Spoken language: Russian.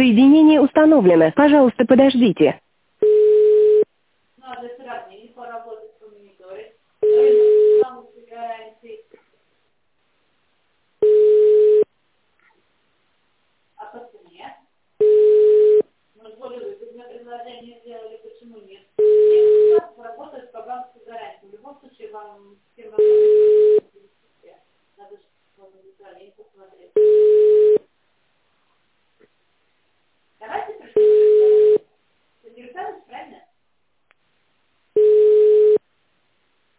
Соединение установлено. Пожалуйста, подождите. Надо сравнить, поработать по мониторе. Рынок гарантии. А по цене? Мы же более выгодное предложение сделали, почему нет? Нет, у нас работает по банковской гарантии. В любом случае вам